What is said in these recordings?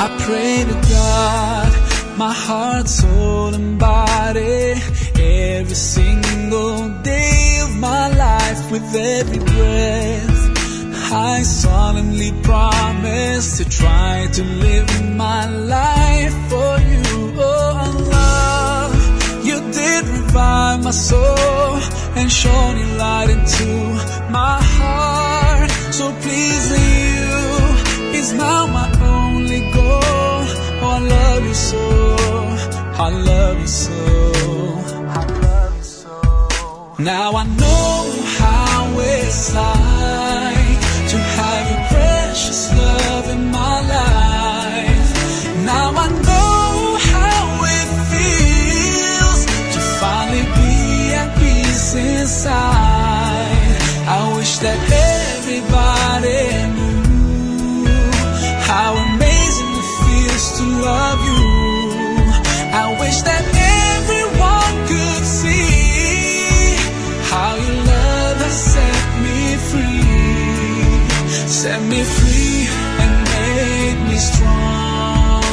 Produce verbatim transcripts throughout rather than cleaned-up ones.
I pray to God, my heart, soul and body, every single day of my life, with every breath, I solemnly promise to try to live my life for you. Oh Allah, you did revive my soul and shone your light into my heart. So pleasing you is now my only goal. Oh, I love you so, I love you so, I love you so. Now I know how it's like to have your precious love in my life. Now I know how it feels to finally be at peace inside. I wish that everybody knew how amazing it feels to love you. I wish that everyone could see how your love has set me free, set me free and made me strong.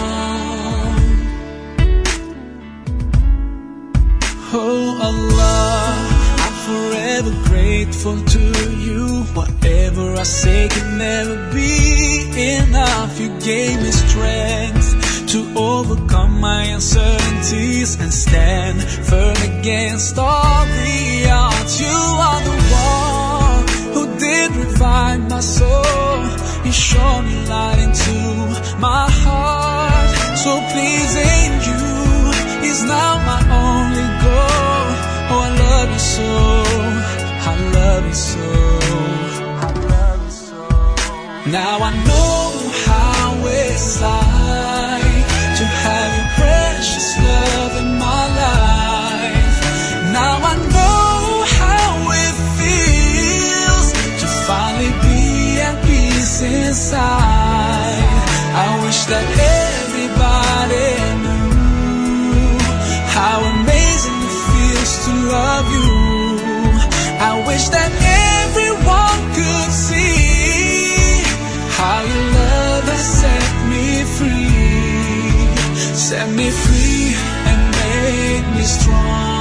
Oh Allah, I'm forever grateful to you. Whatever I say can never be enough. You gave me strength to overcome my uncertainties and stand firm against all the odds. You are the one who did revive my soul. You shone your light into my heart. So pleasing you is now my only goal. Oh, I love you so, I love you so, I love you so. Now I know how it's like to have your precious love in my life. Now I know how it feels to finally be at peace inside. I wish that everybody knew how amazing it feels to love you. I wish that everyone could see how your love has set me free, set me free and made me strong.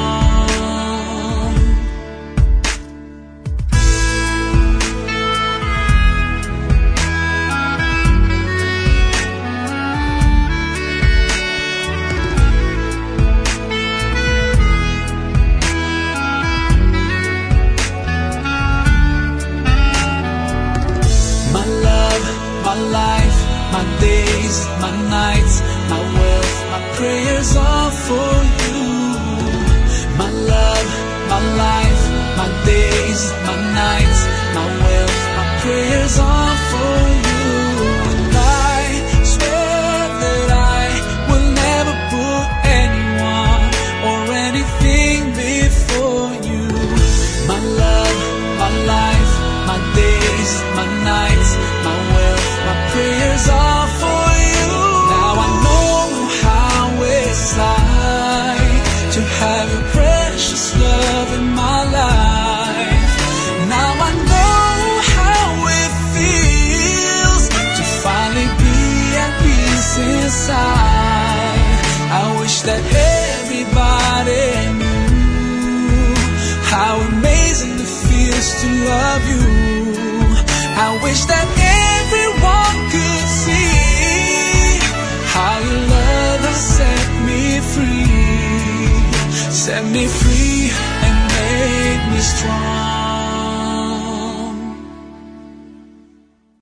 My love, my life, my days, my nights, my wealth, my prayers are for you. My love, my life, my days, my nights, my wealth, my prayers are for you. And I swear that I will never put anyone or anything before you. My love, my life, my days, my nights, my wealth, my prayers are for you. Now I know how it's like to have your precious love in my life. Now I know how it feels to finally be at peace inside. I wish that everybody knew how amazing it feels to love you. I wish that everyone could see how your love has set me free, set me free and made me strong.